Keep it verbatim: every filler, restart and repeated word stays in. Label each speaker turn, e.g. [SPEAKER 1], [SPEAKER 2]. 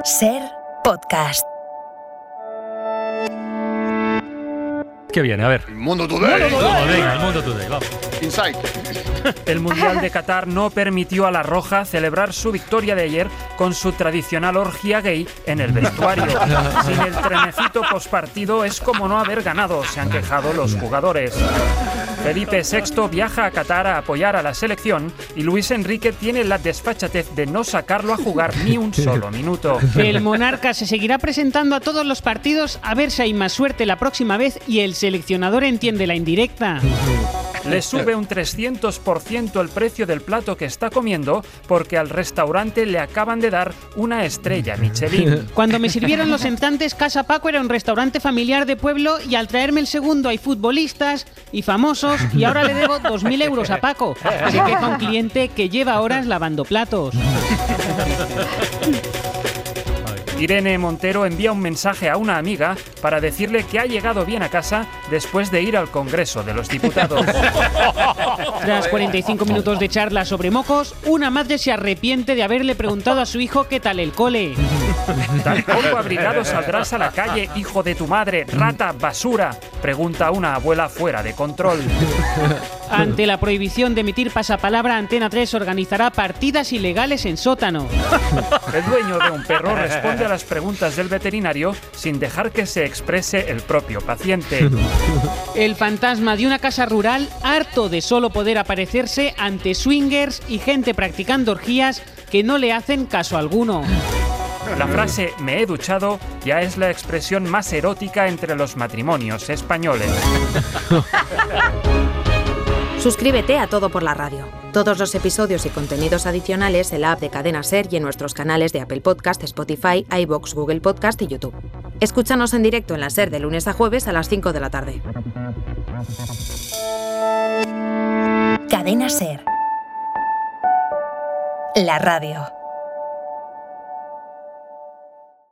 [SPEAKER 1] Ser Podcast.
[SPEAKER 2] ¿Qué viene? A ver.
[SPEAKER 3] El Mundo Today.
[SPEAKER 2] Mundo Today. Venga, el Mundo Today, vamos.
[SPEAKER 3] Insight.
[SPEAKER 4] El Mundial de Qatar no permitió a la Roja celebrar su victoria de ayer con su tradicional orgía gay en el vestuario. Sin el trenecito postpartido es como no haber ganado, se han quejado los jugadores. Felipe sexto viaja a Qatar a apoyar a la selección y Luis Enrique tiene la desfachatez de no sacarlo a jugar ni un solo minuto.
[SPEAKER 5] El monarca se seguirá presentando a todos los partidos a ver si hay más suerte la próxima vez y el seleccionador entiende la indirecta.
[SPEAKER 4] Le sube un trescientos por ciento el precio del plato que está comiendo porque al restaurante le acaban de dar una estrella Michelin.
[SPEAKER 5] Cuando me sirvieron los entrantes, Casa Paco era un restaurante familiar de pueblo y al traerme el segundo hay futbolistas y famosos y ahora le debo dos mil euros a Paco. Se queja un cliente que lleva horas lavando platos.
[SPEAKER 4] Irene Montero envía un mensaje a una amiga para decirle que ha llegado bien a casa después de ir al Congreso de los Diputados.
[SPEAKER 5] Tras cuarenta y cinco minutos de charla sobre mocos, una madre se arrepiente de haberle preguntado a su hijo qué tal el cole.
[SPEAKER 4] ¿Tan poco abrigado saldrás a la calle, hijo de tu madre, rata, basura? Pregunta una abuela fuera de control.
[SPEAKER 5] Ante la prohibición de emitir pasapalabra, Antena tres organizará partidas ilegales en sótano.
[SPEAKER 4] El dueño de un perro responde a las preguntas del veterinario sin dejar que se exprese el propio paciente.
[SPEAKER 5] El fantasma de una casa rural, harto de solo poder aparecerse ante swingers y gente practicando orgías que no le hacen caso alguno.
[SPEAKER 4] La frase "me he duchado" ya es la expresión más erótica entre los matrimonios españoles.
[SPEAKER 6] Suscríbete a Todo por la Radio. Todos los episodios y contenidos adicionales en la app de Cadena Ser y en nuestros canales de Apple Podcast, Spotify, iVoox, Google Podcast y YouTube. Escúchanos en directo en la Ser de lunes a jueves a las cinco de la tarde.
[SPEAKER 1] Cadena Ser. La radio.